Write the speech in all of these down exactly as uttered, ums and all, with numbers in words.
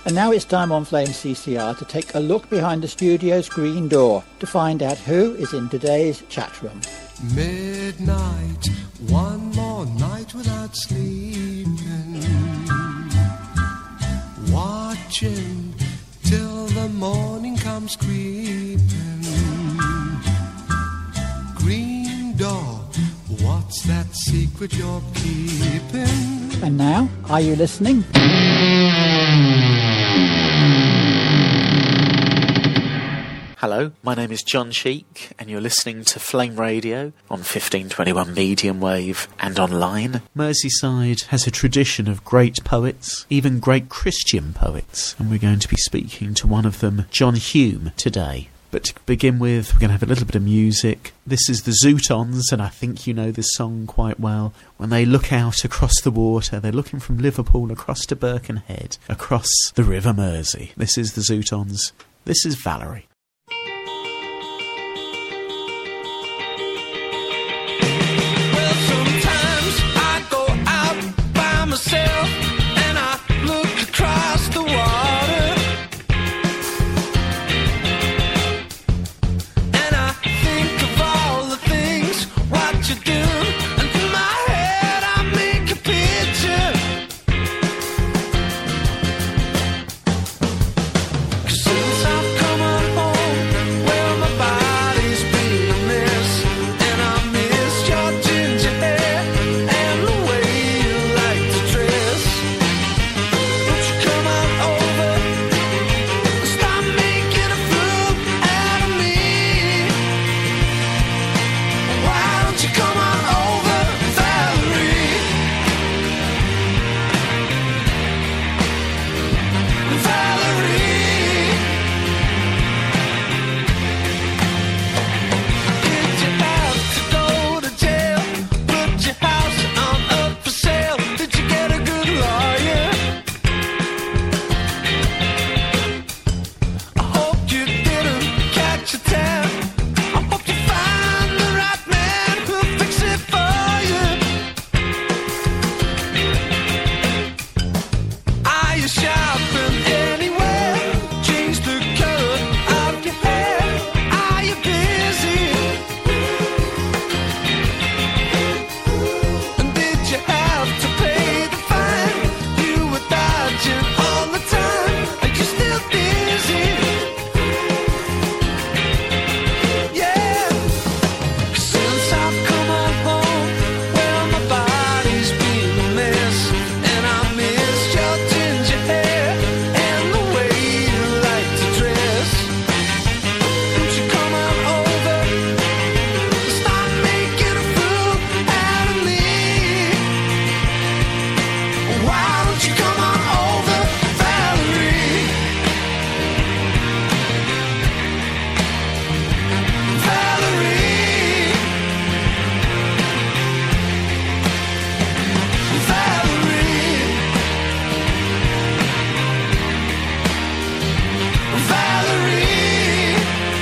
And now it's time on Flame C C R to take a look behind the studio's green door to find out who is in today's chat room. Midnight, one more night without sleeping, watching till the morning comes creeping. Green door, what's that secret you're keeping? And now, are you listening? Hello, my name is John Cheek, and you're listening to Flame Radio on fifteen twenty-one medium wave and online. Merseyside has a tradition of great poets, even great Christian poets, and we're going to be speaking to one of them, John Hume, today. But to begin with, we're going to have a little bit of music. This is the Zootons, and I think you know this song quite well. When they look out across the water, they're looking from Liverpool across to Birkenhead, across the River Mersey. This is the Zootons. This is Valerie. Myself, and I look across the water, and I think of all the things what you do, and in my head I make a picture. 'Cause since I've come on home, well my body's been a mess, and I miss your ginger hair and the way you like to dress. Won't you come on over and stop making a fool out of me? Why don't you come on over, Valerie? Valerie, did you have to go to jail? Put your house on up for sale? Did you get a good lawyer? I hope you didn't catch a tab. I hope you find the right man who'll fix it for you. Are you shopping anywhere? Change the color of your hair. Are you busy? And did you have to pay the fine? You were dodging all the time. Are you still dizzy? Yeah. 'Cause since I've come on home, well my body's been a mess, and I miss your ginger hair and the way you like to dress. Won't you come on over and stop making a fool out of me? Why don't you come on over, Valerie? Valerie, Valerie, Valerie.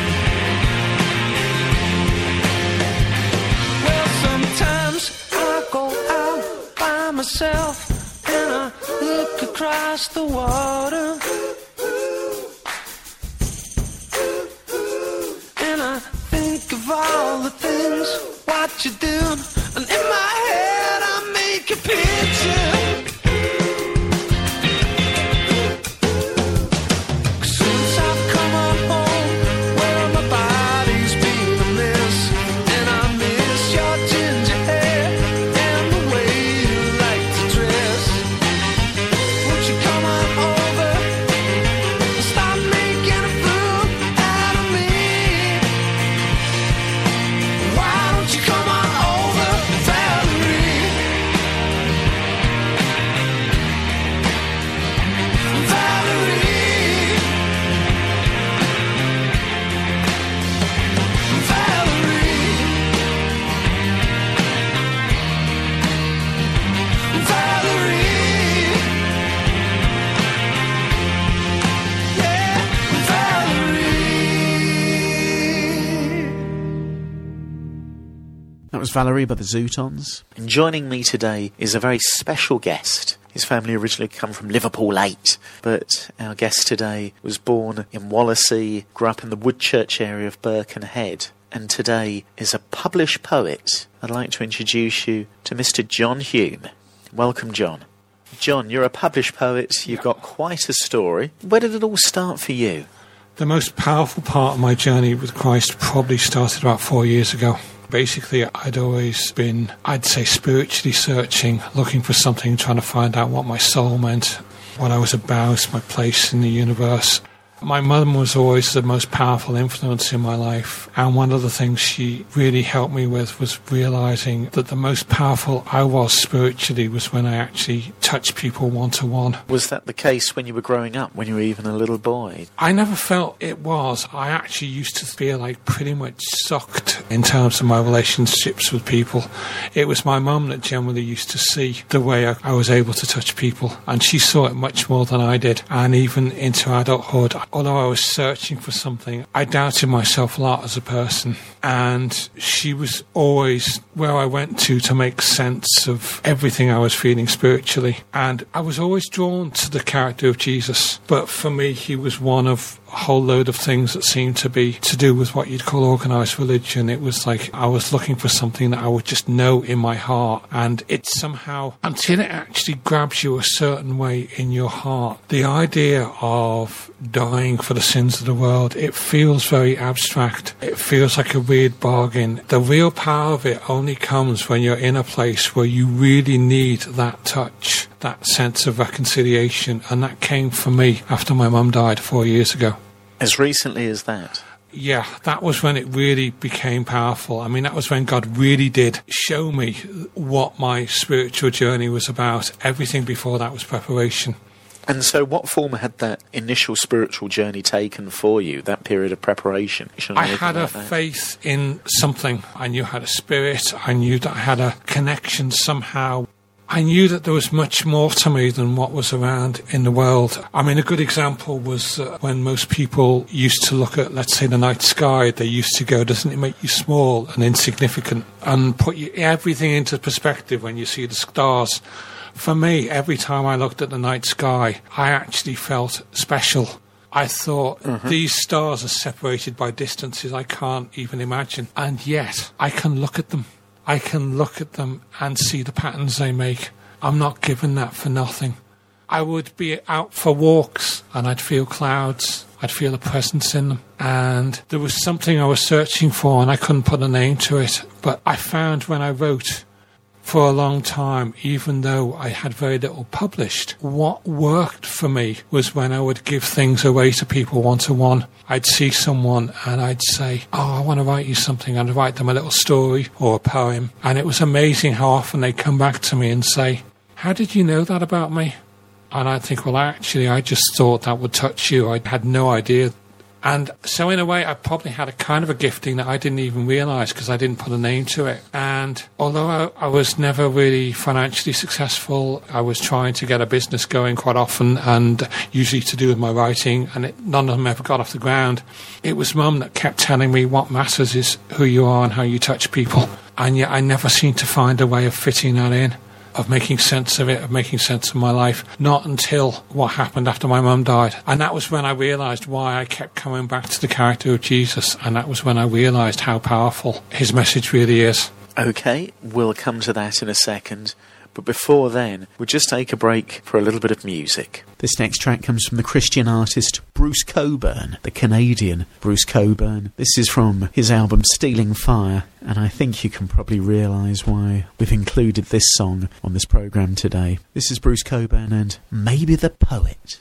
Well, sometimes I go out by myself and I look across the water, and I think of all the things what you do, and in my head I make a picture. 'Cause since I've come on home, well my body's been a mess, and I miss your ginger hair and the way you like to dress. Won't you come on over and stop making a fool out of me? Why don't you come on over, Valerie? Valerie, Valerie, Valerie, yeah, Valerie. That was Valerie by the Zootons. And joining me today is a very special guest. His family originally come from Liverpool eight, but our guest today was born in Wallasey, grew up in the Woodchurch area of Birkenhead, and today is a published poet. I'd like to introduce you to Mister John Hume. Welcome, John. John, you're a published poet. You've got quite a story. Where did it all start for you? The most powerful part of my journey with Christ probably started about four years ago. Basically, I'd always been, I'd say, spiritually searching, looking for something, trying to find out what my soul meant, what I was about, my place in the universe. My mum was always the most powerful influence in my life, and one of the things she really helped me with was realising that the most powerful I was spiritually was when I actually touched people one-to-one. Was that the case when you were growing up, when you were even a little boy? I never felt it was. I actually used to feel like pretty much sucked in terms of my relationships with people. It was my mum that generally used to see the way I, I was able to touch people, and she saw it much more than I did. And even into adulthood, although I was searching for something, I doubted myself a lot as a person. And she was always where I went to to make sense of everything I was feeling spiritually. And I was always drawn to the character of Jesus. But for me, he was one of a whole load of things that seemed to be to do with what you'd call organised religion. It was like I was looking for something that I would just know in my heart. And it somehow, until it actually grabs you a certain way in your heart, the idea of dying for the sins of the world, it feels very abstract. It feels like a weird bargain. The real power of it only comes when you're in a place where you really need that touch, that sense of reconciliation, and that came for me after my mum died four years ago. As recently as that? Yeah, that was when it really became powerful. I mean, that was when God really did show me what my spiritual journey was about. Everything before that was preparation. And so what form had that initial spiritual journey taken for you, that period of preparation? I had a faith in something. I knew I had a spirit. I knew that I had a connection somehow. I knew that there was much more to me than what was around in the world. I mean, a good example was uh, when most people used to look at, let's say, the night sky, they used to go, doesn't it make you small and insignificant, and put you, everything into perspective when you see the stars. For me, every time I looked at the night sky, I actually felt special. I thought, mm-hmm. These stars are separated by distances I can't even imagine, and yet I can look at them. I can look at them and see the patterns they make. I'm not given that for nothing. I would be out for walks and I'd feel clouds. I'd feel a presence in them. And there was something I was searching for and I couldn't put a name to it. But I found when I wrote for a long time, even though I had very little published, what worked for me was when I would give things away to people one-to-one. I'd see someone and I'd say, oh, I want to write you something. I'd write them a little story or a poem. And it was amazing how often they'd come back to me and say, how did you know that about me? And I'd think, well, actually, I just thought that would touch you. I had no idea. And so in a way, I probably had a kind of a gifting that I didn't even realise because I didn't put a name to it. And although I, I was never really financially successful, I was trying to get a business going quite often and usually to do with my writing, and it, none of them ever got off the ground. It was Mum that kept telling me what matters is who you are and how you touch people. And yet I never seemed to find a way of fitting that in, of making sense of it, of making sense of my life, not until what happened after my mum died. And that was when I realised why I kept coming back to the character of Jesus, and that was when I realised how powerful his message really is. OK, we'll come to that in a second. But before then, we'll just take a break for a little bit of music. This next track comes from the Christian artist Bruce Cockburn, the Canadian Bruce Cockburn. This is from his album Stealing Fire, and I think you can probably realise why we've included this song on this programme today. This is Bruce Cockburn and Maybe the Poet.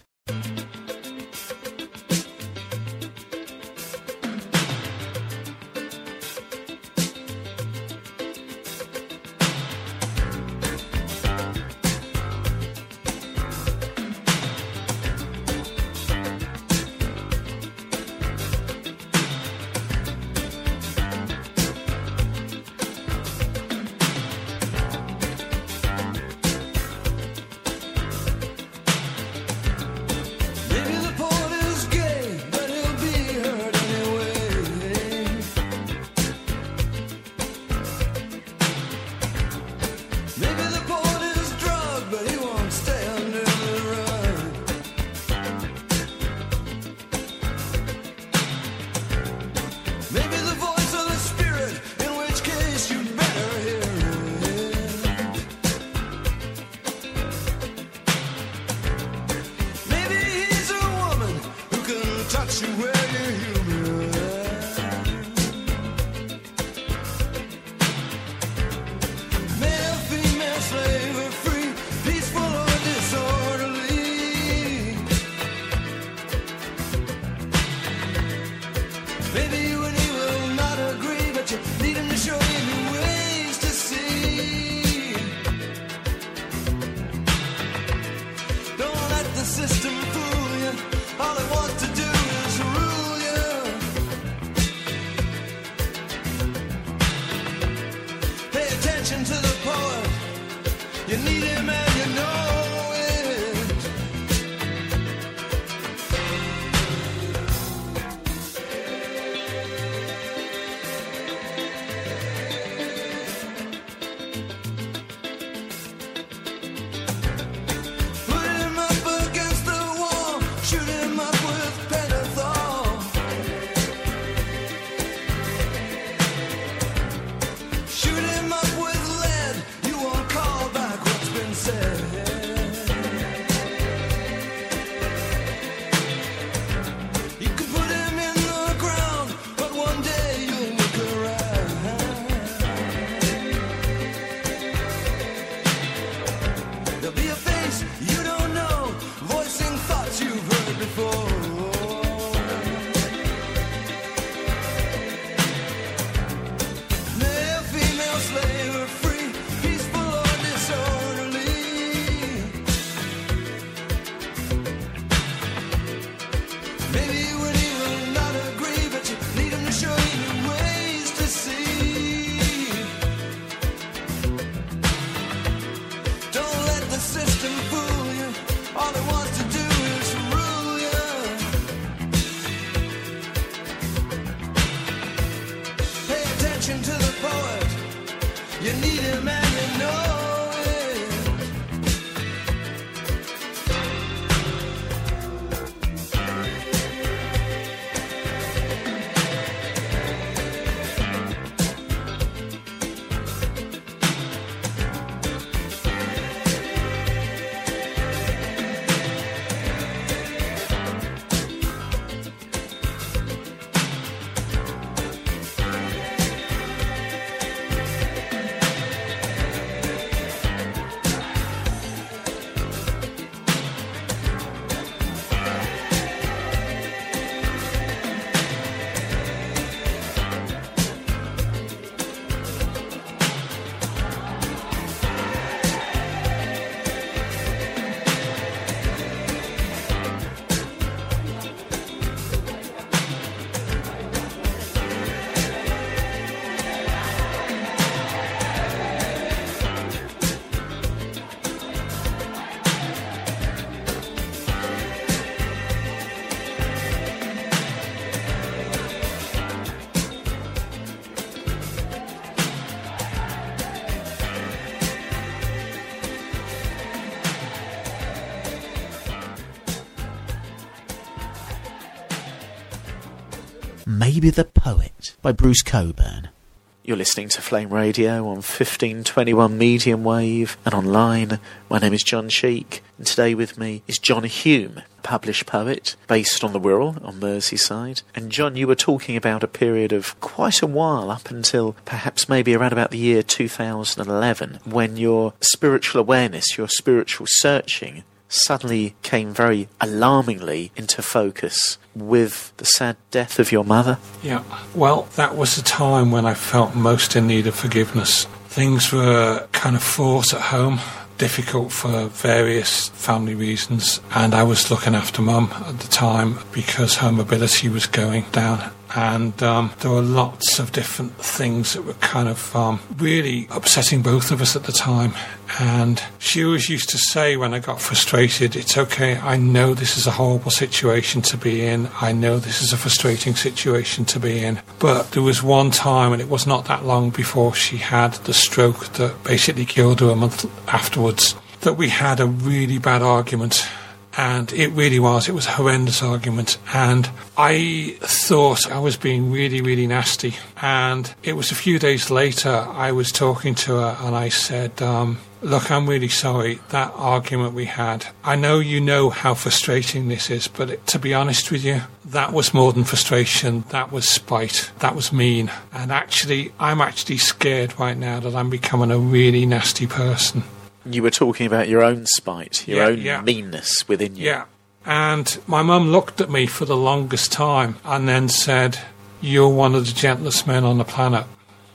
the system fool you. All it wants to do is rule you. Pay attention to the poet. You need him and you know it. Put him up against the wall. Shoot him up with pentothal. Shoot him up with lead. You won't call back what's been said. You can put him in the ground, but one day you'll look around. There'll be a face you don't know, voicing thoughts you've heard before. Male, female, slave or free, peaceful or disorderly. Maybe when he will not agree, but you need him to show you ways to see. Don't let the system fool you. All it wants to do is rule you. Pay attention to the poet. You need him and you know it. Maybe the Poet by Bruce Cockburn. You're listening to Flame Radio on fifteen twenty-one medium wave and online. My name is John Sheik, and today with me is John Hume, published poet based on the Wirral on Merseyside. And John, you were talking about a period of quite a while, up until perhaps maybe around about the year two thousand eleven, when your spiritual awareness, your spiritual searching suddenly came very alarmingly into focus with the sad death of your mother. Yeah, well, that was the time when I felt most in need of forgiveness. Things were kind of fraught at home, difficult for various family reasons, and I was looking after Mum at the time because her mobility was going down. And um, there were lots of different things that were kind of um, really upsetting both of us at the time. And she always used to say when I got frustrated, it's okay, I know this is a horrible situation to be in. I know this is a frustrating situation to be in. But there was one time, and it was not that long before she had the stroke that basically killed her a month afterwards, that we had a really bad argument. And it really was. It was a horrendous argument. And I thought I was being really, really nasty. And it was a few days later, I was talking to her and I said, um, look, I'm really sorry, that argument we had, I know you know how frustrating this is, but it, to be honest with you, that was more than frustration. That was spite. That was mean. And actually, I'm actually scared right now that I'm becoming a really nasty person. You were talking about your own spite, your Yeah, own yeah. meanness within you. Yeah. And my mum looked at me for the longest time and then said, you're one of the gentlest men on the planet.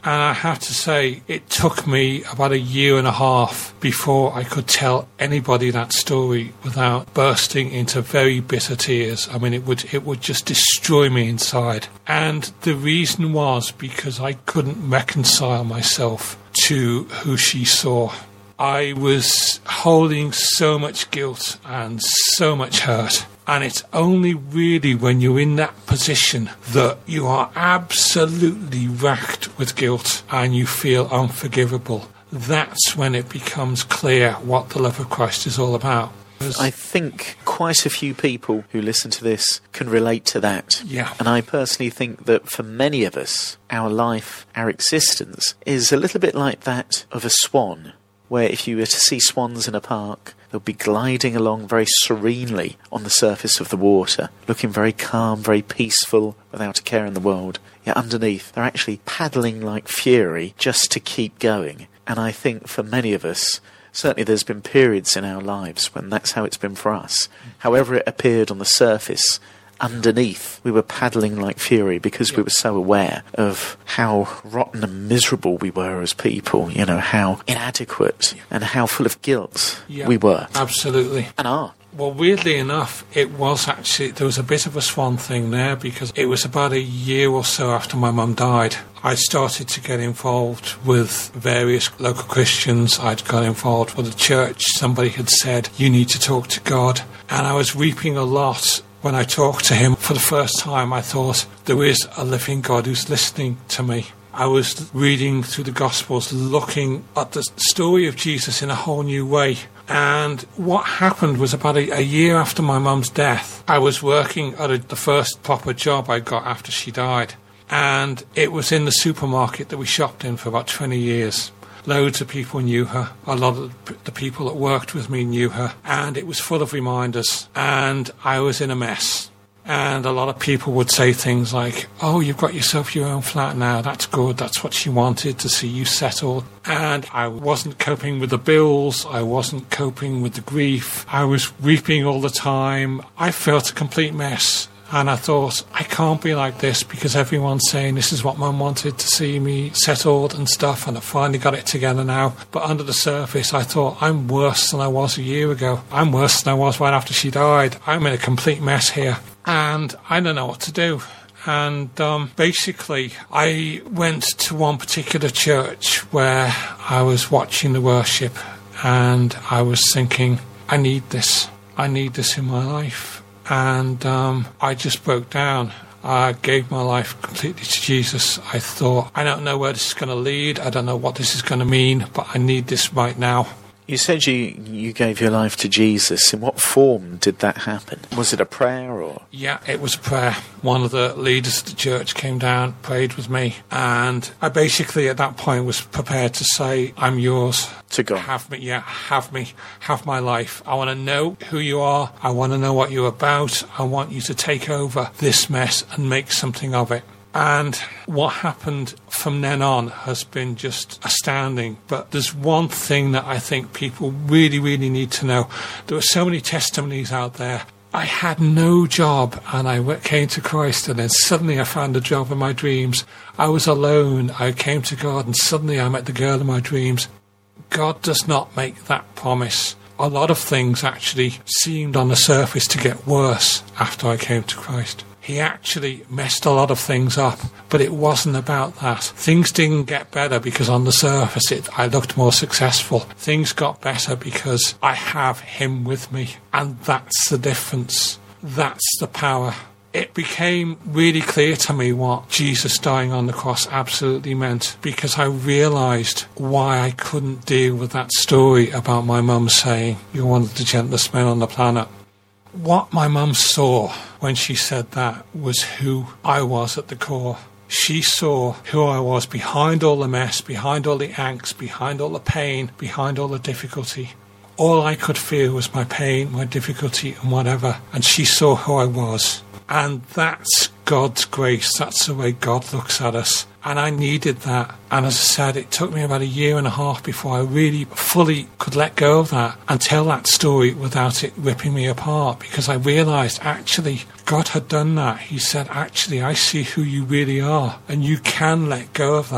And I have to say, it took me about a year and a half before I could tell anybody that story without bursting into very bitter tears. I mean, it would it would just destroy me inside. And the reason was because I couldn't reconcile myself to who she saw. I was holding so much guilt and so much hurt. And it's only really when you're in that position that you are absolutely racked with guilt and you feel unforgivable. That's when it becomes clear what the love of Christ is all about. I think quite a few people who listen to this can relate to that. Yeah. And I personally think that for many of us, our life, our existence, is a little bit like that of a swan, where if you were to see swans in a park, they'll be gliding along very serenely on the surface of the water, looking very calm, very peaceful, without a care in the world. Yet underneath, they're actually paddling like fury just to keep going. And I think for many of us, certainly there's been periods in our lives when that's how it's been for us. However it appeared on the surface, underneath we were paddling like fury because we were so aware of how rotten and miserable we were as people, you know, how inadequate and how full of guilt Yeah, we were. absolutely. And are. Well, weirdly enough, it was actually, there was a bit of a swan thing there because it was about a year or so after my mum died. I started to get involved with various local Christians. I'd got involved with a church. Somebody had said, you need to talk to God. And I was reaping a lot. When I talked to him for the first time, I thought, there is a living God who's listening to me. I was reading through the Gospels, looking at the story of Jesus in a whole new way. And what happened was about a, a year after my mum's death, I was working at a, the first proper job I got after she died. And it was in the supermarket that we shopped in for about twenty years. Loads of people knew her. A lot of the people that worked with me knew her. And it was full of reminders. And I was in a mess. And a lot of people would say things like, oh, you've got yourself your own flat now. That's good. That's what she wanted, to see you settled. And I wasn't coping with the bills. I wasn't coping with the grief. I was weeping all the time. I felt a complete mess. And I thought, I can't be like this because everyone's saying this is what Mum wanted, to see me settled and stuff, and I finally got it together now. But under the surface, I thought, I'm worse than I was a year ago. I'm worse than I was right after she died. I'm in a complete mess here. And I don't know what to do. And um, basically, I went to one particular church where I was watching the worship, and I was thinking, I need this. I need this in my life. And um, I just broke down. I gave my life completely to Jesus. I thought, I don't know where this is going to lead. I don't know what this is going to mean, but I need this right now. You said you, you gave your life to Jesus. In what form did that happen? Was it a prayer or...? Yeah, it was a prayer. One of the leaders of the church came down, prayed with me, and I basically at that point was prepared to say, I'm yours. To God. Have me, yeah, have me, have my life. I want to know who you are. I want to know what you're about. I want you to take over this mess and make something of it. And what happened from then on has been just astounding. But there's one thing that I think people really, really need to know. There are so many testimonies out there. I had no job and I came to Christ, and then suddenly I found a job in my dreams. I was alone. I came to God and suddenly I met the girl in my dreams. God does not make that promise. A lot of things actually seemed on the surface to get worse after I came to Christ. He actually messed a lot of things up, but it wasn't about that. Things didn't get better because on the surface it, I looked more successful. Things got better because I have him with me, and that's the difference. That's the power. It became really clear to me what Jesus dying on the cross absolutely meant, because I realised why I couldn't deal with that story about my mum saying, you're one of the gentlest men on the planet. What my mum saw when she said that was who I was at the core. She saw who I was behind all the mess, behind all the angst, behind all the pain, behind all the difficulty. All I could feel was my pain, my difficulty and whatever. And she saw who I was. And that's God's grace. That's the way God looks at us. And I needed that. And as I said, it took me about a year and a half before I really fully could let go of that and tell that story without it ripping me apart. Because I realised, actually, God had done that. He said, actually, I see who you really are. And you can let go of that.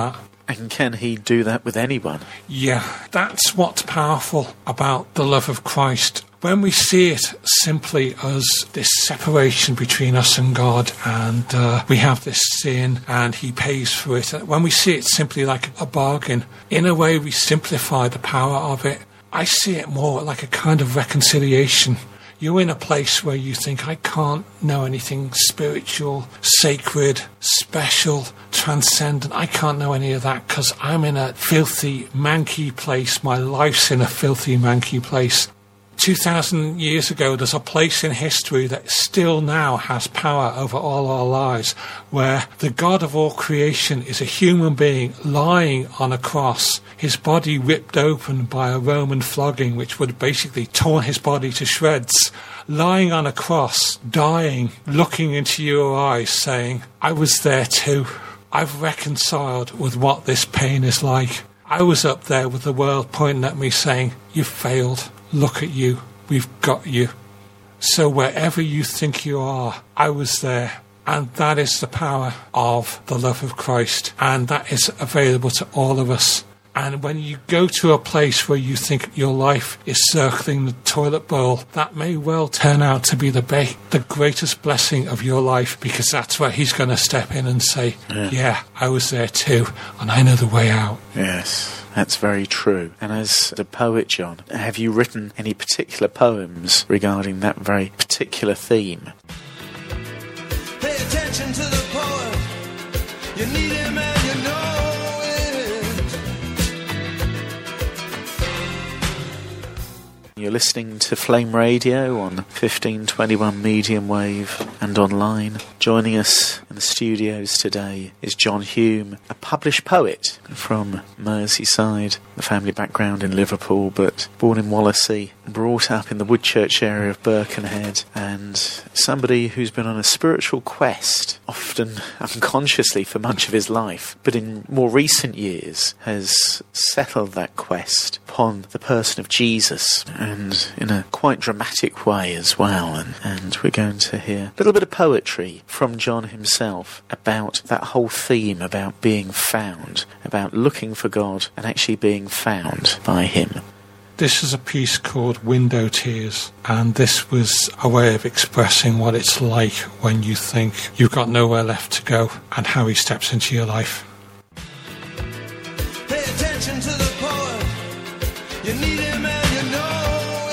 And can he do that with anyone? Yeah, that's what's powerful about the love of Christ. When we see it simply as this separation between us and God, and uh, we have this sin and he pays for it, when we see it simply like a bargain, in a way we simplify the power of it. I see it more like a kind of reconciliation. You're in a place where you think, I can't know anything spiritual, sacred, special, transcendent. I can't know any of that because I'm in a filthy, manky place. My life's in a filthy, manky place. two thousand years ago, there's a place in history that still now has power over all our lives, where the God of all creation is a human being lying on a cross, his body ripped open by a Roman flogging, which would have basically torn his body to shreds, lying on a cross, dying, looking into your eyes, saying, I was there too. I've reconciled with what this pain is like. I was up there with the world pointing at me saying, you failed. Look at you. We've got you. So wherever you think you are, I was there. And that is the power of the love of Christ. And that is available to all of us. And when you go to a place where you think your life is circling the toilet bowl, that may well turn out to be the ba- the greatest blessing of your life, because that's where he's going to step in and say, yeah. yeah, I was there too, and I know the way out. Yes. That's very true. And as a poet, John, have you written any particular poems regarding that very particular theme? Pay attention to the poet. You need him and you know it. You're listening to Flame Radio on fifteen twenty-one medium wave and online. Joining us in the studios today is John Hume, a published poet from Merseyside, the family background in Liverpool, but born in Wallasey, brought up in the Woodchurch area of Birkenhead, and somebody who's been on a spiritual quest, often unconsciously for much of his life, but in more recent years has settled that quest upon the person of Jesus, and in a quite dramatic way as well. And, and we're going to hear a little bit of poetry from John himself about that whole theme about being found, about looking for God and actually being found by him. This is a piece called Window Tears, and this was a way of expressing what it's like when you think you've got nowhere left to go, and how he steps into your life. Pay attention to the poet. You need him and you know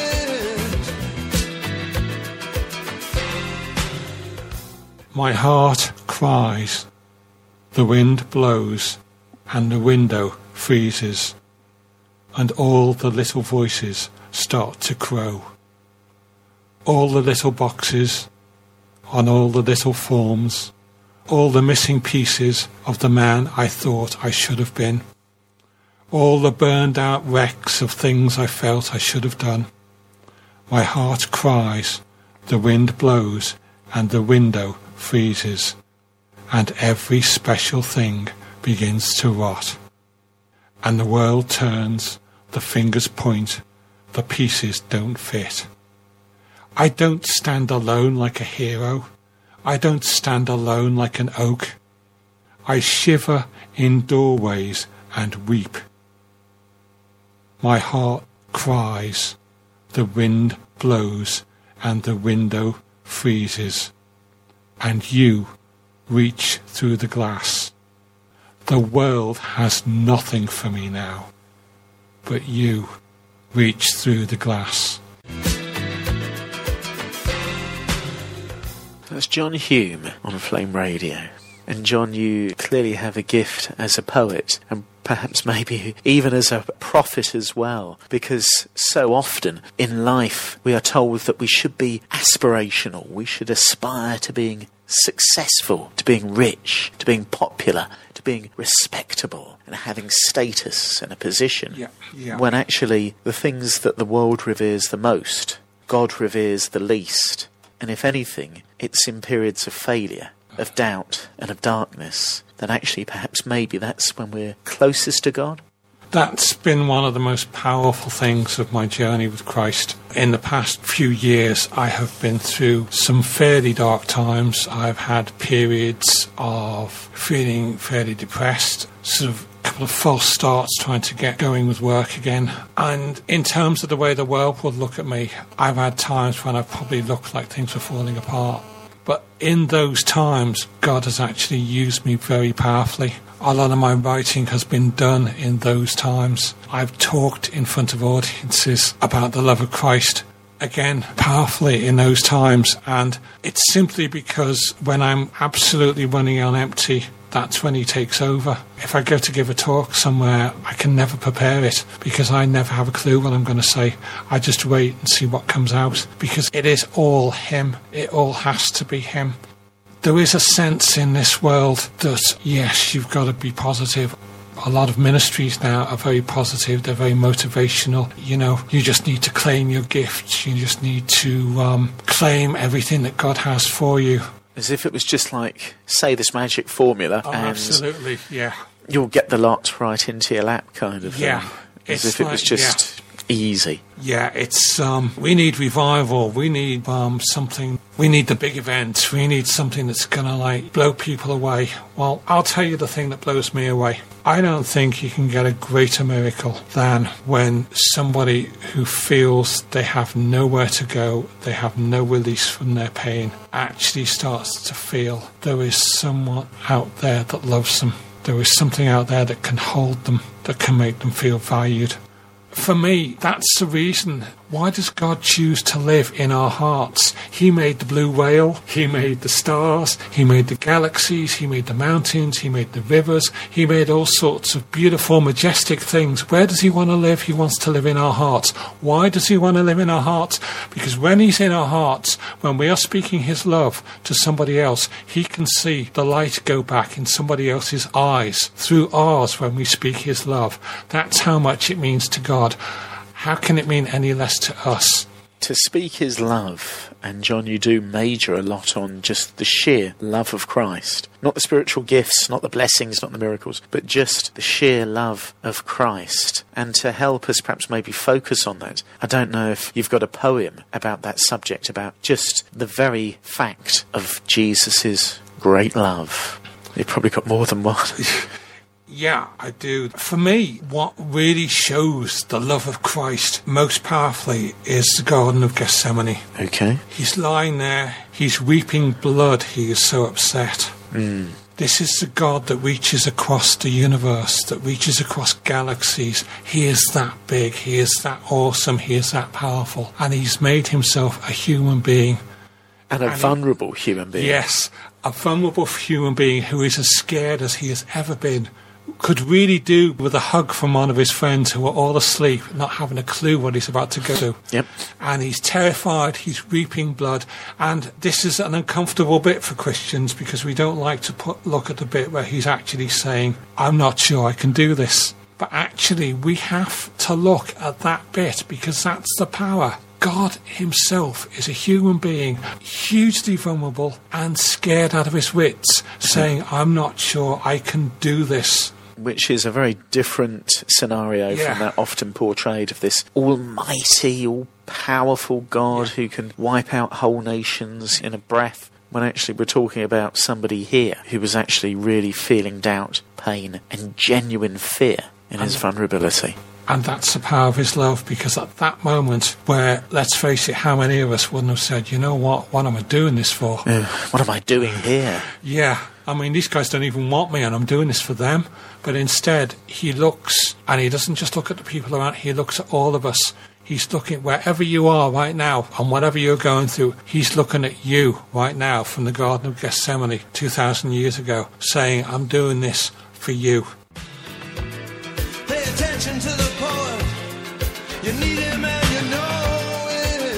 it. My heart cries, the wind blows, and the window freezes, and all the little voices start to crow. All the little boxes, on all the little forms, all the missing pieces of the man I thought I should have been, all the burned out wrecks of things I felt I should have done. My heart cries, the wind blows, and the window freezes, and every special thing begins to rot. And the world turns, the fingers point, the pieces don't fit. I don't stand alone like a hero. I don't stand alone like an oak. I shiver in doorways and weep. My heart cries, the wind blows, and the window freezes, and you reach through the glass. The world has nothing for me now, but you reach through the glass. That's John Hume on Flame Radio. And John, you clearly have a gift as a poet, and perhaps maybe even as a prophet as well, because so often in life we are told that we should be aspirational, we should aspire to being successful, to being rich, to being popular, to being respectable and having status and a position, yeah, yeah. when actually the things that the world reveres the most, God reveres the least. And if anything, it's in periods of failure, of doubt and of darkness, then actually perhaps maybe that's when we're closest to God. That's been one of the most powerful things of my journey with Christ. In the past few years, I have been through some fairly dark times. I've had periods of feeling fairly depressed, sort of couple of false starts trying to get going with work again. And in terms of the way the world would look at me, I've had times when I've probably looked like things were falling apart. But in those times, God has actually used me very powerfully. A lot of my writing has been done in those times. I've talked in front of audiences about the love of Christ, again, powerfully in those times. And it's simply because when I'm absolutely running on empty, that's when he takes over. If I go to give a talk somewhere, I can never prepare it because I never have a clue what I'm going to say. I just wait and see what comes out because it is all him. It all has to be him. There is a sense in this world that, yes, you've got to be positive. A lot of ministries now are very positive. They're very motivational. You know, you just need to claim your gifts. You just need to um, claim everything that God has for you. As if it was just like, say this magic formula Oh, and absolutely, yeah. you'll get the lot right into your lap kind of Yeah. thing. As It's if it like- was just easy. Yeah, it's, um, we need revival. We need um, something, we need the big event. We need something that's going to, like, blow people away. Well, I'll tell you the thing that blows me away. I don't think you can get a greater miracle than when somebody who feels they have nowhere to go, they have no release from their pain, actually starts to feel there is someone out there that loves them. There is something out there that can hold them, that can make them feel valued. For me, that's the reason. Why does God choose to live in our hearts? He made the blue whale, he made the stars, he made the galaxies, he made the mountains, he made the rivers, he made all sorts of beautiful, majestic things. Where does he want to live? He wants to live in our hearts. Why does he want to live in our hearts? Because when he's in our hearts, when we are speaking his love to somebody else, he can see the light go back in somebody else's eyes through ours when we speak his love. That's how much it means to God. How can it mean any less to us? To speak his love, and John, you do major a lot on just the sheer love of Christ. Not the spiritual gifts, not the blessings, not the miracles, but just the sheer love of Christ. And to help us perhaps maybe focus on that, I don't know if you've got a poem about that subject, about just the very fact of Jesus' great love. You've probably got more than one. Yeah, I do. For me, what really shows the love of Christ most powerfully is the Garden of Gethsemane. Okay. He's lying there, he's weeping blood, he is so upset. Mm. This is the God that reaches across the universe, that reaches across galaxies. He is that big, he is that awesome, he is that powerful. And he's made himself a human being. And a And vulnerable he, human being. Yes, a vulnerable human being who is as scared as he has ever been. Could really do with a hug from one of his friends who are all asleep, not having a clue what he's about to go to. Yep. And he's terrified, he's weeping blood. And this is an uncomfortable bit for Christians because we don't like to put, look at the bit where he's actually saying, I'm not sure I can do this. But actually, we have to look at that bit because that's the power. God himself is a human being, hugely vulnerable and scared out of his wits, saying, I'm not sure I can do this. Which is a very different scenario Yeah. from that often portrayed of this almighty, all-powerful God who can wipe out whole nations in a breath, when actually we're talking about somebody here who was actually really feeling doubt, pain and genuine fear in his vulnerability. And that's the power of his love, because at that moment where, let's face it, how many of us wouldn't have said, you know what, what am I doing this for? Uh, what am I doing here? Yeah, I mean, these guys don't even want me and I'm doing this for them. But instead, he looks, and he doesn't just look at the people around, he looks at all of us. He's looking wherever you are right now and whatever you're going through, he's looking at you right now from the Garden of Gethsemane two thousand years ago, saying, I'm doing this for you. Pay attention to the poet. You need him and you know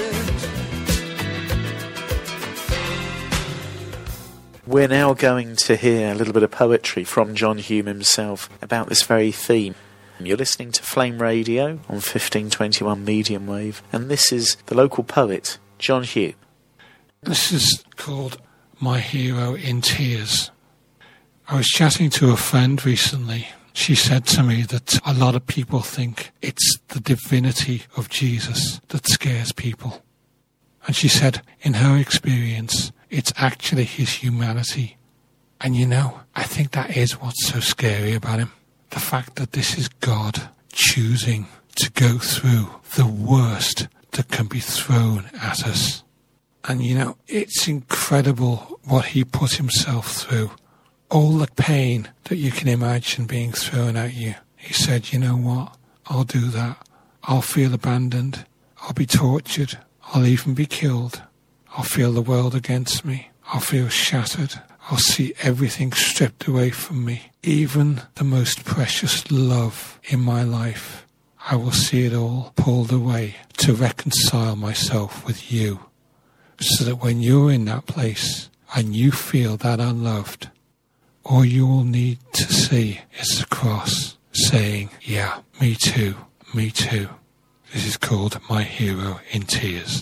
it. We're now going to hear a little bit of poetry from John Hume himself about this very theme. You're listening to Flame Radio on fifteen twenty-one medium wave, and this is the local poet, John Hume. This is called My Hero in Tears. I was chatting to a friend recently. She said to me that a lot of people think it's the divinity of Jesus that scares people. And she said, in her experience, it's actually his humanity. And you know, I think that is what's so scary about him. The fact that this is God choosing to go through the worst that can be thrown at us. And you know, it's incredible what he put himself through. All the pain that you can imagine being thrown at you. He said, you know what? I'll do that. I'll feel abandoned. I'll be tortured. I'll even be killed. I'll feel the world against me. I'll feel shattered. I'll see everything stripped away from me. Even the most precious love in my life. I will see it all pulled away to reconcile myself with you. So that when you're in that place and you feel that unloved, all you will need to see is the cross saying, yeah, me too, me too. This is called My Hero in Tears.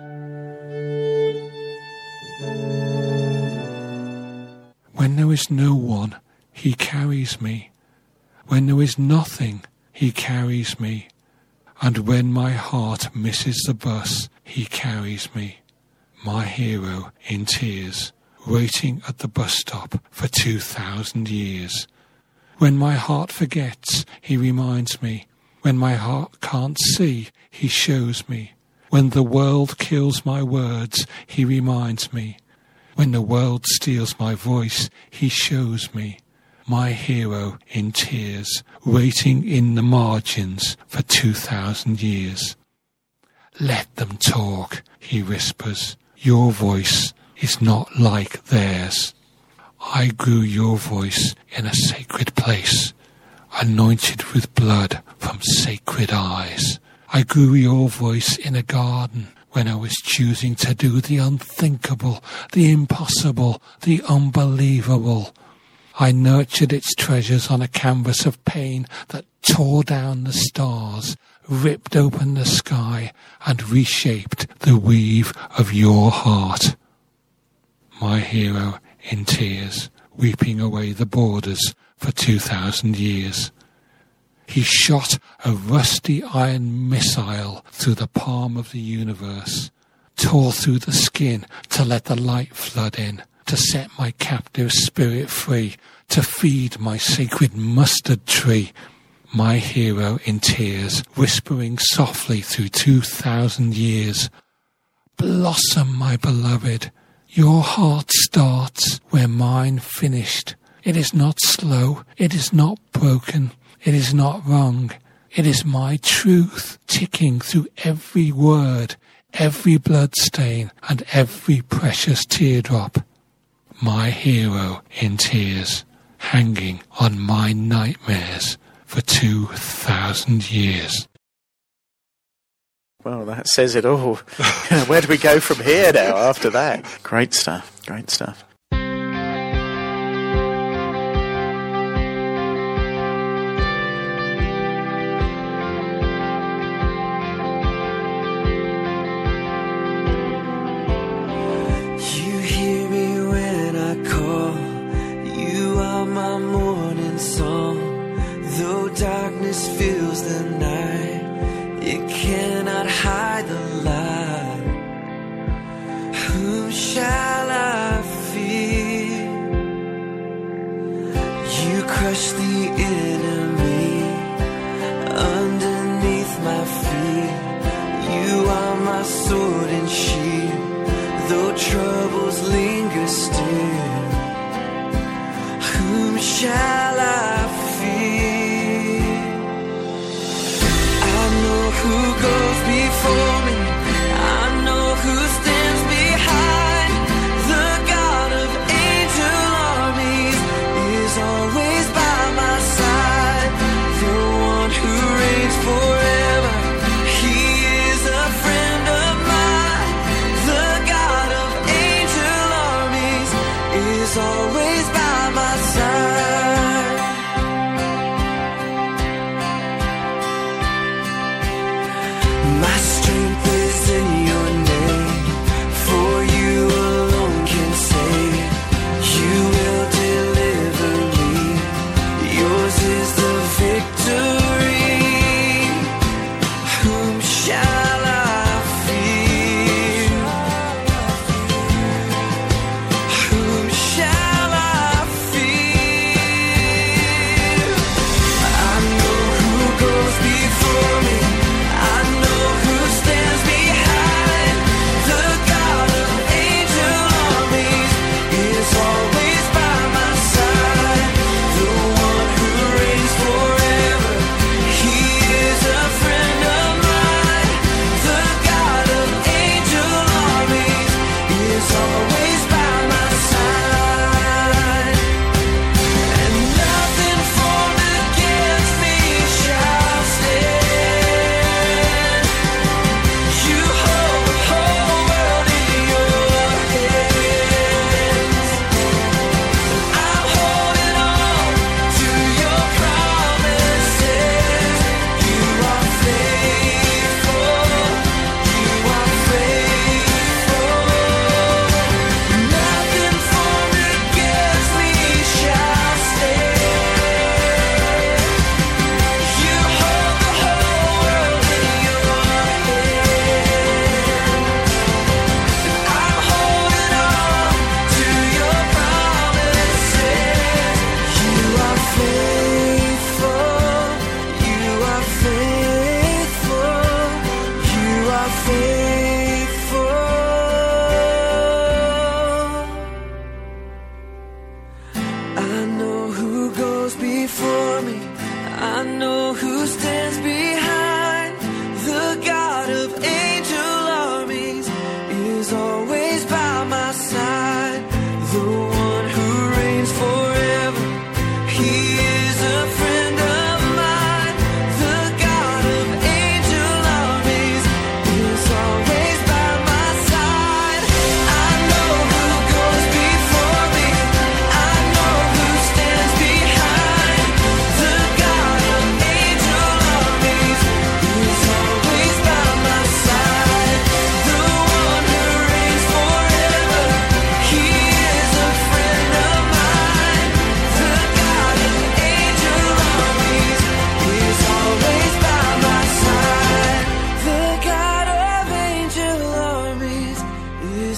When there is no one, he carries me. When there is nothing, he carries me. And when my heart misses the bus, he carries me. My hero in tears, waiting at the bus stop for two thousand years. When my heart forgets, he reminds me. When my heart can't see, he shows me. When the world kills my words, he reminds me. When the world steals my voice, he shows me. My hero in tears, waiting in the margins for two thousand years. Let them talk, he whispers. Your voice is not like theirs. I grew your voice in a sacred place, anointed with blood from sacred eyes. I grew your voice in a garden when I was choosing to do the unthinkable, the impossible, the unbelievable. I nurtured its treasures on a canvas of pain that tore down the stars, ripped open the sky, and reshaped the weave of your heart. My hero in tears, weeping away the borders for two thousand years. He shot a rusty iron missile through the palm of the universe, tore through the skin to let the light flood in, to set my captive spirit free, to feed my sacred mustard tree. My hero in tears, whispering softly through two thousand years. Blossom, my beloved, your heart starts where mine finished. It is not slow, it is not broken, it is not wrong. It is my truth ticking through every word, every blood stain, and every precious teardrop. My hero in tears, hanging on my nightmares for two thousand years. Well, that says it all. Where do we go from here now after that? Great stuff, great stuff. You hear me when I call. You are my morning song. Though darkness fills the night, it cannot hide the light. Whom shall I fear? You crush the enemy underneath my feet. You are my sword and shield, though troubles linger still. Whom shall I fear? Who goes before me? I know who stands behind. The God of angel armies is always by my side. The one who reigns forever, he is a friend of mine. The God of angel armies is always by my side. My strength is in your name, for you alone can save. You will deliver me, yours is the victory. Whom shall I fear? Whom shall I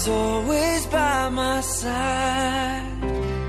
was always by my side.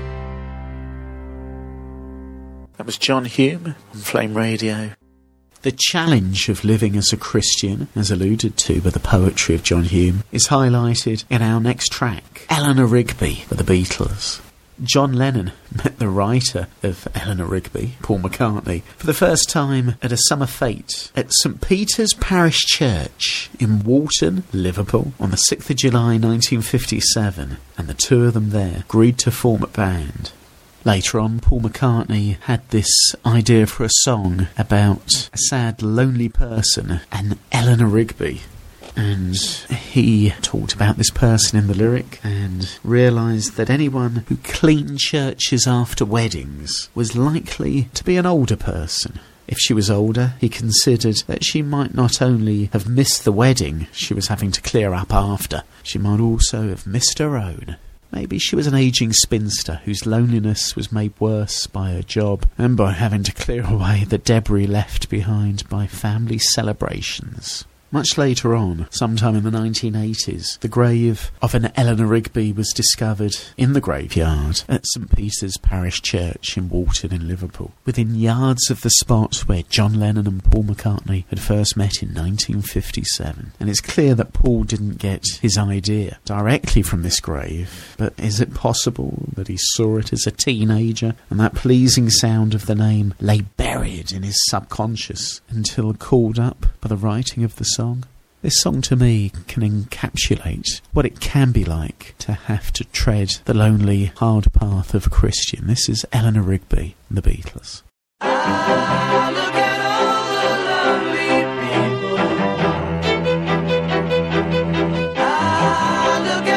That was John Hume on Flame Radio. The challenge of living as a Christian, as alluded to by the poetry of John Hume, is highlighted in our next track, Eleanor Rigby by the Beatles. John Lennon met the writer of Eleanor Rigby, Paul McCartney, for the first time at a summer fete at St Peter's Parish Church in Walton, Liverpool, on the sixth of July nineteen fifty-seven, and the two of them there agreed to form a band. Later on, Paul McCartney had this idea for a song about a sad, lonely person, and Eleanor Rigby. And he talked about this person in the lyric and realised that anyone who cleaned churches after weddings was likely to be an older person. If she was older, he considered that she might not only have missed the wedding she was having to clear up after, she might also have missed her own. Maybe she was an ageing spinster whose loneliness was made worse by her job and by having to clear away the debris left behind by family celebrations. Much later on, sometime in the nineteen eighties, the grave of an Eleanor Rigby was discovered in the graveyard at St Peter's Parish Church in Walton in Liverpool, within yards of the spot where John Lennon and Paul McCartney had first met in nineteen fifty-seven. And it's clear that Paul didn't get his idea directly from this grave, but is it possible that he saw it as a teenager and that pleasing sound of the name lay buried in his subconscious until called up by the writing of the song? This song to me can encapsulate what it can be like to have to tread the lonely, hard path of a Christian. This is Eleanor Rigby and the Beatles. Ah, look at all the lovely people. Ah, look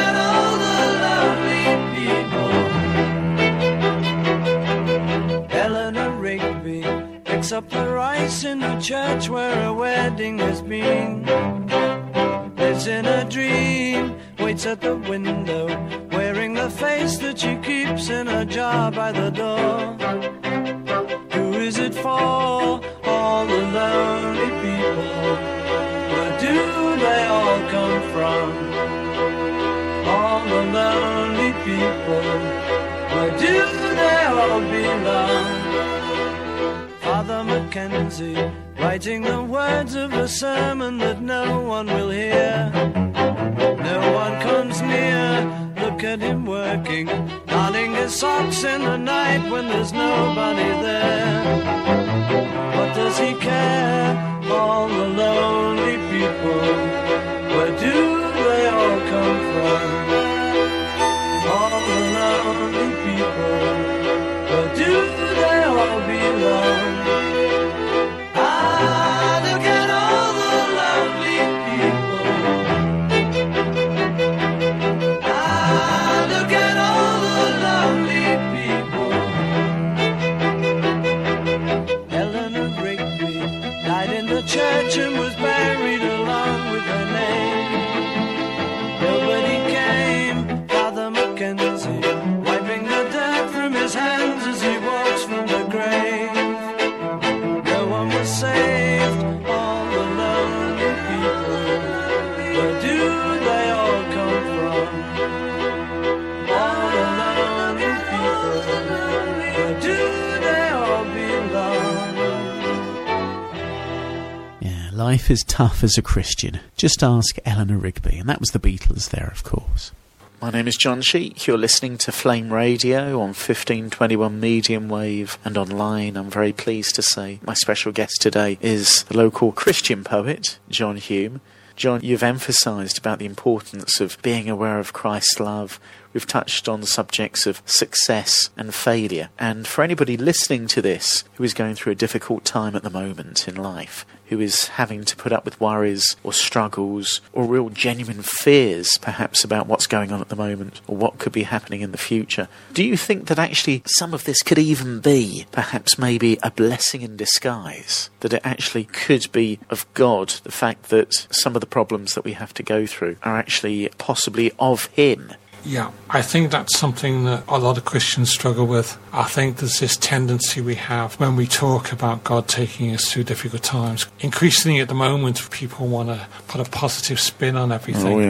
at all the lovely people. Eleanor Rigby picks up the rice in the church where a wedding has been. Lives in a dream, waits at the window, wearing the face that she keeps in a jar by the door. Who is it for? All the lonely people. Where do they all come from? All the lonely people. Where do they all belong? Father Mackenzie, writing the words of a sermon that no one will hear. No one comes near, look at him working, darning his socks in the night when there's nobody there. What does he care? All the lonely people, where do they all come from? All the lonely people, where do they all belong? Church and was buried along with her name. Nobody came, Father Mackenzie, wiping the dirt from his hands as he walks from the grave. No one was saved, all the lonely people. Where do they all come from? All the lonely people. Where do they all belong? Life is tough as a Christian. Just ask Eleanor Rigby. And that was the Beatles there, of course. My name is John Sheik. You're listening to Flame Radio on fifteen twenty-one medium wave and online. I'm very pleased to say my special guest today is the local Christian poet, John Hume. John, you've emphasised about the importance of being aware of Christ's love. We've touched on subjects of success and failure. And for anybody listening to this who is going through a difficult time at the moment in life, who is having to put up with worries or struggles or real genuine fears perhaps about what's going on at the moment or what could be happening in the future, do you think that actually some of this could even be perhaps maybe a blessing in disguise? That it actually could be of God, the fact that some of the problems that we have to go through are actually possibly of Him? Yeah, I think that's something that a lot of Christians struggle with. I think there's this tendency we have when we talk about God taking us through difficult times. Increasingly at the moment, people want to put a positive spin on everything. Oh, yeah.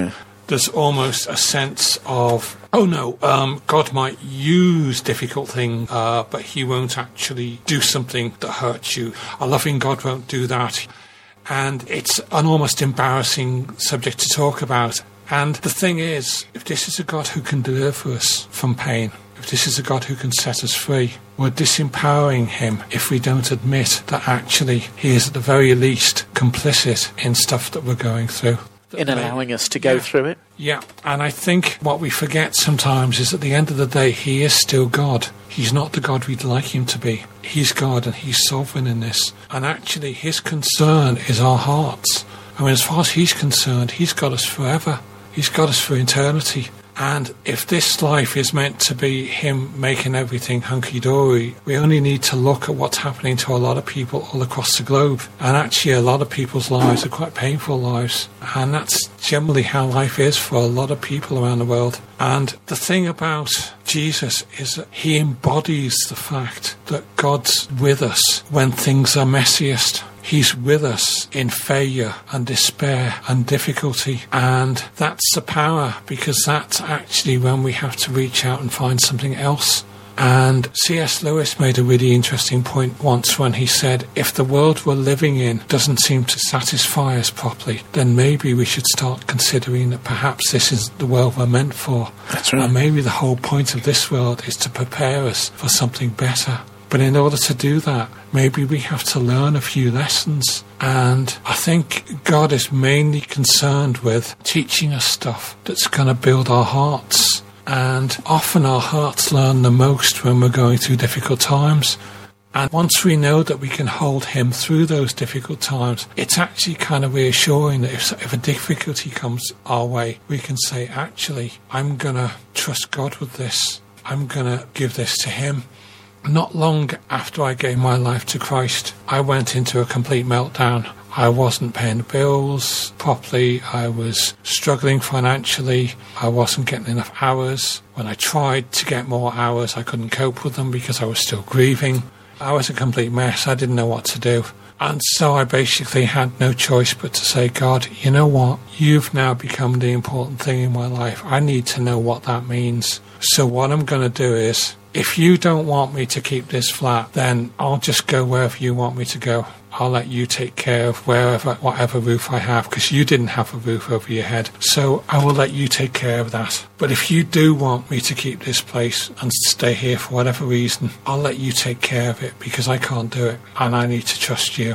there's almost a sense of, oh no, um, God might use difficult things, uh, but he won't actually do something that hurts you. A loving God won't do that. And it's an almost embarrassing subject to talk about. And the thing is, if this is a God who can deliver us from pain, if this is a God who can set us free, we're disempowering him if we don't admit that actually he is at the very least complicit in stuff that we're going through. In allowing us to go yeah. through it. Yeah, and I think what we forget sometimes is at the end of the day, he is still God. He's not the God we'd like him to be. He's God and he's sovereign in this. And actually, his concern is our hearts. I mean, as far as he's concerned, he's got us forever. He's got us for eternity. And if this life is meant to be him making everything hunky-dory, we only need to look at what's happening to a lot of people all across the globe. And actually, a lot of people's lives are quite painful lives. And that's generally how life is for a lot of people around the world. And the thing about Jesus is that he embodies the fact that God's with us when things are messiest. He's with us in failure and despair and difficulty. And that's the power, because that's actually when we have to reach out and find something else. And C S Lewis made a really interesting point once when he said, if the world we're living in doesn't seem to satisfy us properly, then maybe we should start considering that perhaps this is the world we're meant for. That's right. And maybe the whole point of this world is to prepare us for something better. But in order to do that, maybe we have to learn a few lessons. And I think God is mainly concerned with teaching us stuff that's going to build our hearts. And often our hearts learn the most when we're going through difficult times. And once we know that we can hold him through those difficult times, it's actually kind of reassuring that if, if a difficulty comes our way, we can say, actually, I'm going to trust God with this. I'm going to give this to him. Not long after I gave my life to Christ, I went into a complete meltdown. I wasn't paying the bills properly. I was struggling financially. I wasn't getting enough hours. When I tried to get more hours, I couldn't cope with them because I was still grieving. I was a complete mess. I didn't know what to do. And so I basically had no choice but to say, God, you know what? You've now become the important thing in my life. I need to know what that means. So what I'm going to do is, if you don't want me to keep this flat, then I'll just go wherever you want me to go. I'll let you take care of wherever, whatever roof I have, because you didn't have a roof over your head. So I will let you take care of that. But if you do want me to keep this place and stay here for whatever reason, I'll let you take care of it, because I can't do it and I need to trust you.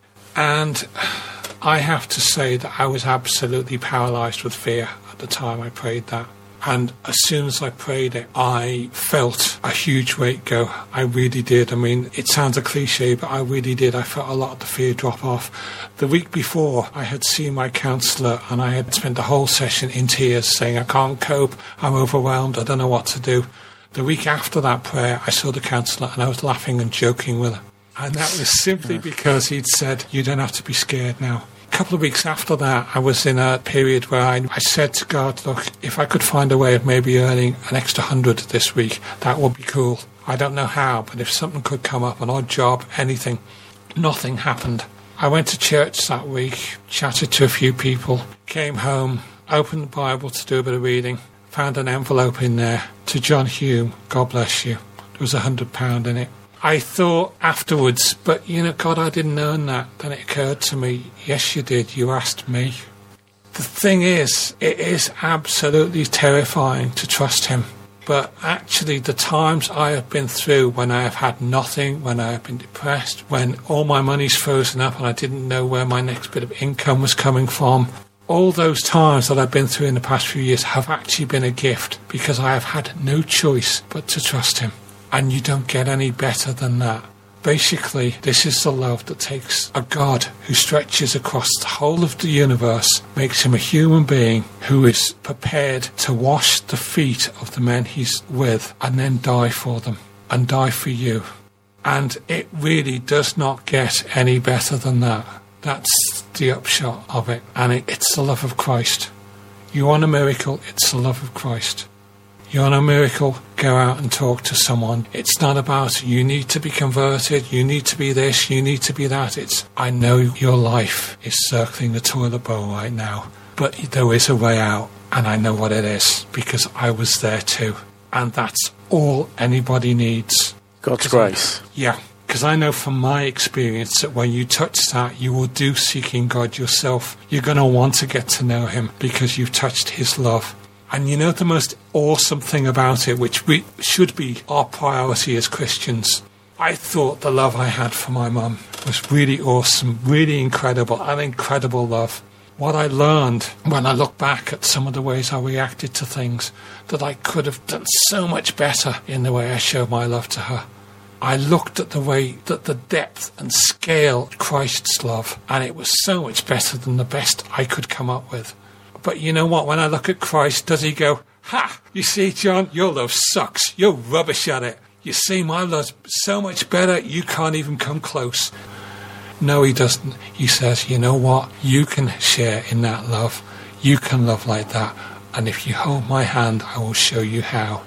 And I have to say that I was absolutely paralyzed with fear at the time I prayed that. And as soon as I prayed it, I felt a huge weight go. I really did. I mean, it sounds a cliche, but I really did. I felt a lot of the fear drop off. The week before, I had seen my counsellor and I had spent the whole session in tears saying, I can't cope, I'm overwhelmed, I don't know what to do. The week after that prayer, I saw the counsellor and I was laughing and joking with her. And that was simply because he'd said, you don't have to be scared now. A couple of weeks after that, I was in a period where I, I said to God, look, if I could find a way of maybe earning an extra hundred this week, that would be cool. I don't know how, but if something could come up, an odd job, anything, nothing happened. I went to church that week, chatted to a few people, came home, opened the Bible to do a bit of reading, found an envelope in there to John Hume, God bless you. There was a hundred pound in it. I thought afterwards, but you know, God, I didn't earn that. Then it occurred to me, yes, you did. You asked me. The thing is, it is absolutely terrifying to trust him. But actually, the times I have been through when I have had nothing, when I have been depressed, when all my money's frozen up and I didn't know where my next bit of income was coming from, all those times that I've been through in the past few years have actually been a gift, because I have had no choice but to trust him. And you don't get any better than that. Basically, this is the love that takes a God who stretches across the whole of the universe, makes him a human being who is prepared to wash the feet of the men he's with and then die for them and die for you. And it really does not get any better than that. That's the upshot of it. And it, it's the love of Christ. You want a miracle, it's the love of Christ. You want a miracle, go out and talk to someone. It's not about you need to be converted, you need to be this, you need to be that. It's, I know your life is circling the toilet bowl right now, but there is a way out. And I know what it is because I was there too. And that's all anybody needs. God's grace. I, yeah, because I know from my experience that when you touch that, you will do seeking God yourself. You're going to want to get to know him because you've touched his love. And you know the most awesome thing about it, which we should be our priority as Christians, I thought the love I had for my mum was really awesome, really incredible, an incredible love. What I learned when I look back at some of the ways I reacted to things, that I could have done so much better in the way I showed my love to her. I looked at the way that the depth and scale of Christ's love, and it was so much better than the best I could come up with. But you know what? When I look at Christ, does he go, ha, you see, John, your love sucks. You're rubbish at it. You see, my love's so much better, you can't even come close. No, he doesn't. He says, you know what? You can share in that love. You can love like that. And if you hold my hand, I will show you how.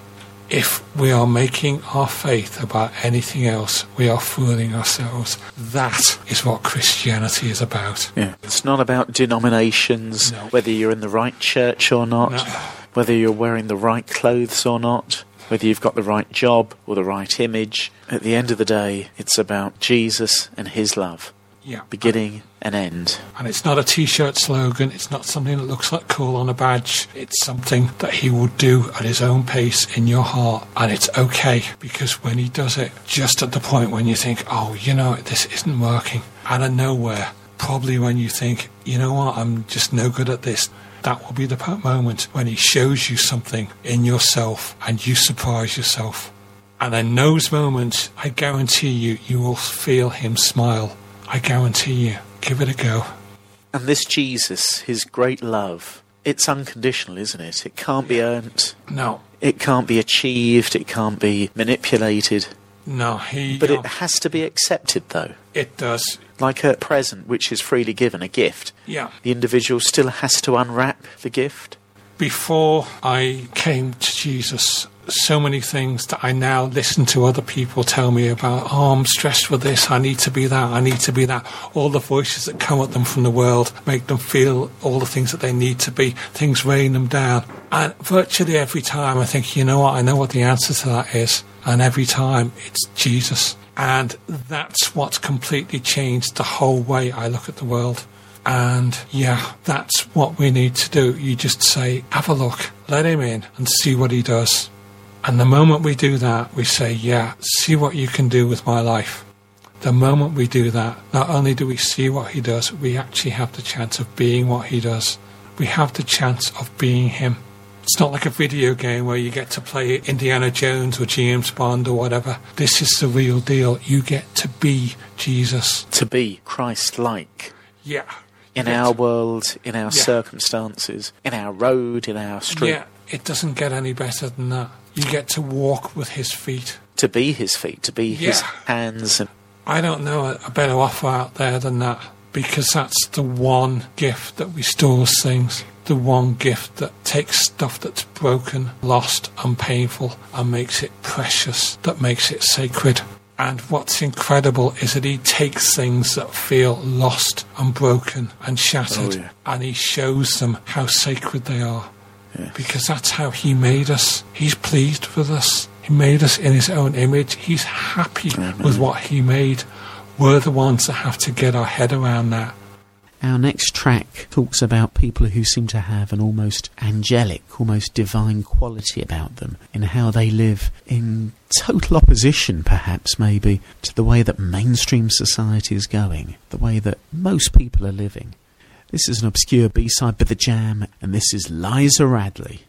If we are making our faith about anything else, we are fooling ourselves. That is what Christianity is about. Yeah. It's not about denominations, No. whether you're in the right church or not, No. whether you're wearing the right clothes or not, whether you've got the right job or the right image. At the end of the day, it's about Jesus and his love, Yeah. beginning and end. And it's not a T-shirt slogan. It's not something that looks like cool on a badge. It's something that he will do at his own pace in your heart. And it's okay, because when he does it, just at the point when you think, oh, you know, this isn't working, out of nowhere, probably when you think, you know what, I'm just no good at this, that will be the moment when he shows you something in yourself and you surprise yourself. And in those moments, I guarantee you, you will feel him smile. I guarantee you. Give it a go. And this Jesus, his great love, it's unconditional, isn't it? It can't be earned. No, It can't be achieved. It can't be manipulated. no, he... But no, it has to be accepted, though. it does. Like a present which is freely given, a gift. Yeah. The individual still has to unwrap the gift. Before I came to Jesus, so many things that I now listen to other people tell me about. Oh, I'm stressed with this. I need to be that. I need to be that. All the voices that come at them from the world make them feel all the things that they need to be. Things weighing them down. And virtually every time I think, you know what? I know what the answer to that is. And every time it's Jesus. And that's what's completely changed the whole way I look at the world. And yeah, that's what we need to do. You just say, have a look, let him in and see what he does. And the moment we do that, we say, yeah, see what you can do with my life. The moment we do that, not only do we see what he does, we actually have the chance of being what he does. We have the chance of being him. It's not like a video game where you get to play Indiana Jones or James Bond or whatever. This is the real deal. You get to be Jesus. To be Christ-like. Yeah. In Yes. our world, in our Yeah. circumstances, in our road, in our street. Yeah, it doesn't get any better than that. You get to walk with his feet. To be his feet, to be his Yeah. hands. And I don't know a, a better offer out there than that, because that's the one gift that restores things. The one gift that takes stuff that's broken, lost and painful and makes it precious, that makes it sacred. And what's incredible is that he takes things that feel lost and broken and shattered, Oh, yeah. and he shows them how sacred they are. Yeah. Because that's how he made us. He's pleased with us. He made us in his own image. He's happy Amen. with what he made. We're the ones that have to get our head around that. Our next track talks about people who seem to have an almost angelic, almost divine quality about them, in how they live in total opposition, perhaps, maybe, to the way that mainstream society is going, the way that most people are living. This is an obscure B-side by The Jam, and this is Liza Radley.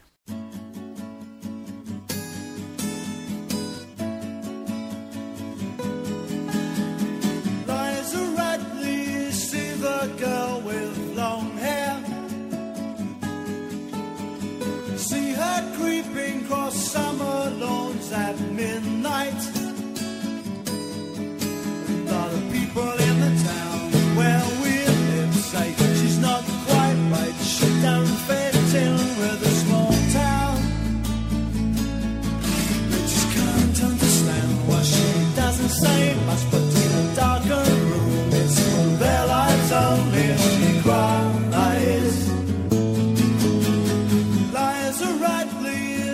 Liza Radley, see the girl with long hair. See her creeping across summer lawns at midnight. And all the people in the town where we live say she's not quite right. She don't fit in with a small town. They just can't understand why she doesn't say much, but in a darker room it's all their lives only she cries.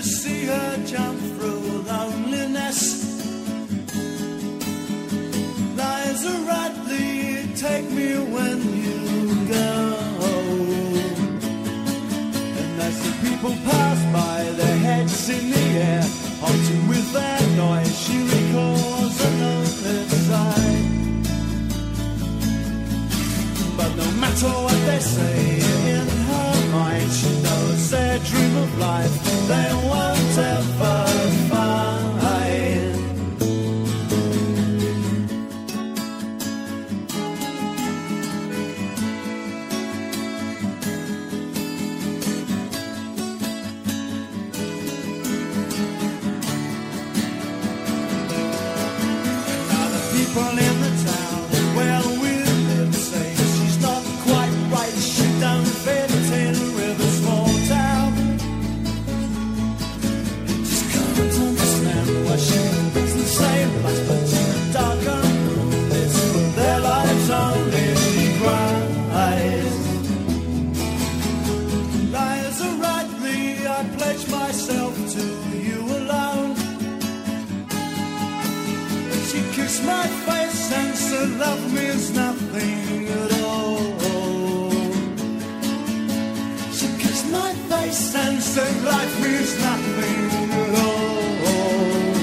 to see her jump through loneliness. Liza Radley, take me when you go. And as the people pass by, their heads in the air, haunted with their noise, she recalls a lonely side. But no matter what they say, in her mind she knows their dream of life they won't ever find. Now the people in the town where we live say she's not quite right, she don't fit in with a small town. They just can't understand why she lives the same life, but in a darker room, this but their lives only cries. Liza Radley, I pledge myself to you alone. She kissed my face and said love means nothing at all. She kissed my face and said life means nothing at all.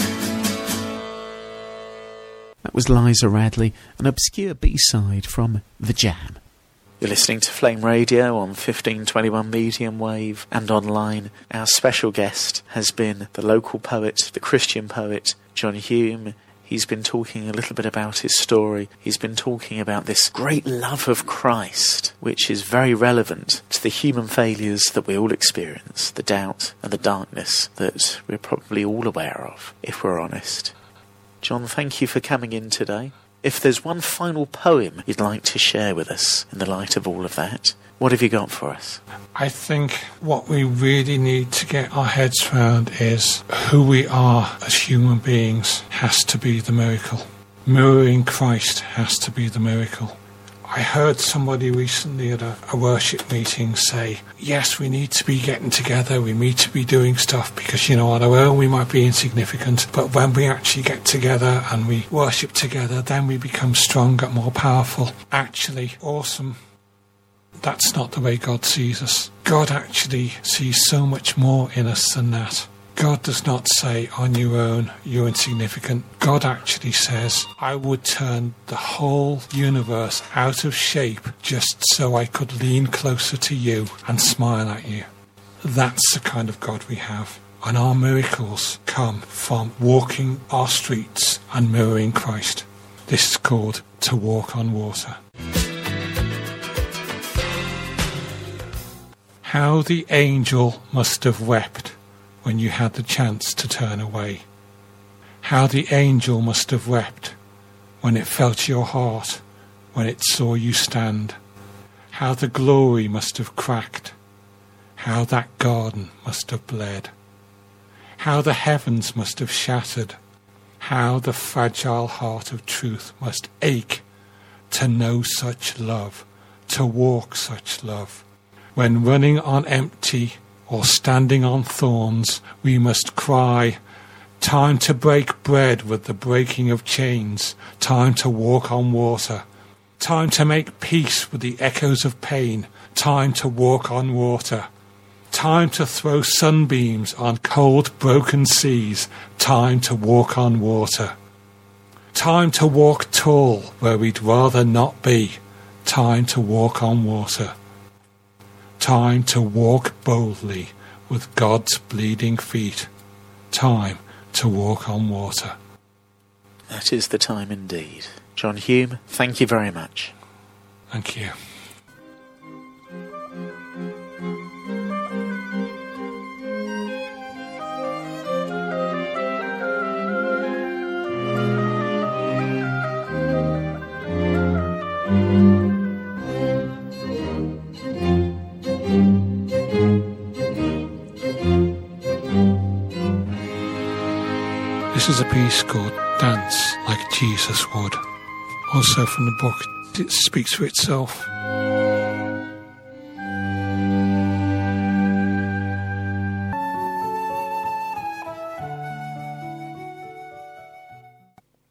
That was Liza Radley, an obscure B-side from The Jam. You're listening to Flame Radio on fifteen twenty-one medium wave and online. Our special guest has been the local poet, the Christian poet, John Hume. He's been talking a little bit about his story. He's been talking about this great love of Christ, which is very relevant to the human failures that we all experience, the doubt and the darkness that we're probably all aware of, if we're honest. John, thank you for coming in today. If there's one final poem you'd like to share with us in the light of all of that, what have you got for us? I think what we really need to get our heads around is who we are as human beings has to be the miracle. Mirroring Christ has to be the miracle. I heard somebody recently at a, a worship meeting say, yes, we need to be getting together, we need to be doing stuff because, you know, on our own we might be insignificant, but when we actually get together and we worship together, then we become stronger, more powerful. Actually, awesome. That's not the way God sees us. God actually sees so much more in us than that. God does not say, on your own, you're insignificant. God actually says, I would turn the whole universe out of shape just so I could lean closer to you and smile at you. That's the kind of God we have. And our miracles come from walking our streets and mirroring Christ. This is called to walk on water. How the angel must have wept when you had the chance to turn away. How the angel must have wept when it felt your heart, when it saw you stand. How the glory must have cracked. How that garden must have bled. How the heavens must have shattered. How the fragile heart of truth must ache to know such love, to walk such love. When running on empty or standing on thorns, we must cry, time to break bread with the breaking of chains, time to walk on water, time to make peace with the echoes of pain, time to walk on water, time to throw sunbeams on cold broken seas, time to walk on water, time to walk tall where we'd rather not be, time to walk on water. Time to walk boldly with God's bleeding feet. Time to walk on water. That is the time indeed. John Hume, thank you very much. Thank you. This is a piece called Dance Like Jesus Would. Also from the book, it speaks for itself.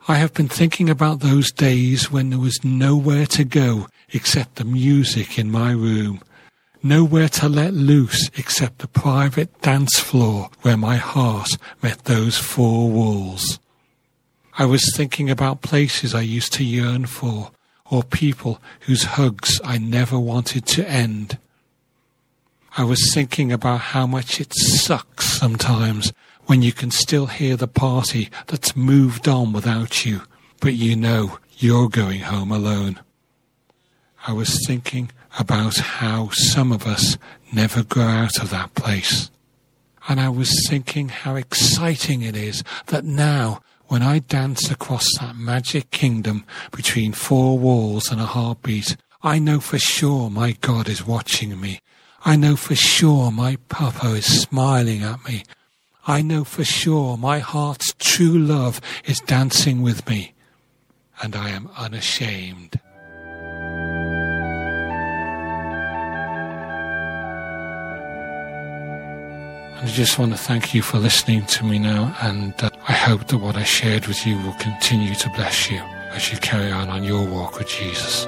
I have been thinking about those days when there was nowhere to go except the music in my room, nowhere to let loose except the private dance floor where my heart met those four walls. I was thinking about places I used to yearn for, or people whose hugs I never wanted to end. I was thinking about how much it sucks sometimes when you can still hear the party that's moved on without you, but you know you're going home alone. I was thinking about how some of us never grow out of that place. And I was thinking how exciting it is that now, when I dance across that magic kingdom between four walls and a heartbeat, I know for sure my God is watching me. I know for sure my Papa is smiling at me. I know for sure my heart's true love is dancing with me. And I am unashamed. And I just want to thank you for listening to me now, and uh, I hope that what I shared with you will continue to bless you as you carry on on your walk with Jesus.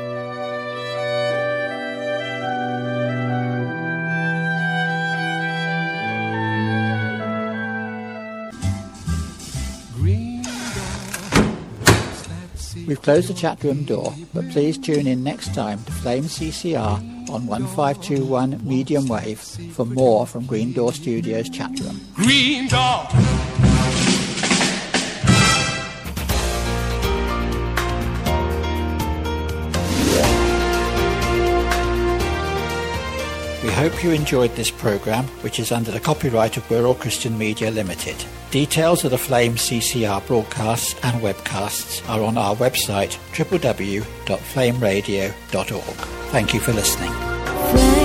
We've closed the chat room door, but please tune in next time to Flame C C R on one five two one medium wave for more from Green Door Studios chat room. Green Door. We hope you enjoyed this programme, which is under the copyright of Wirral Christian Media Limited. Details of the Flame C C R broadcasts and webcasts are on our website w w w dot flame radio dot org. Thank you for listening. Flame.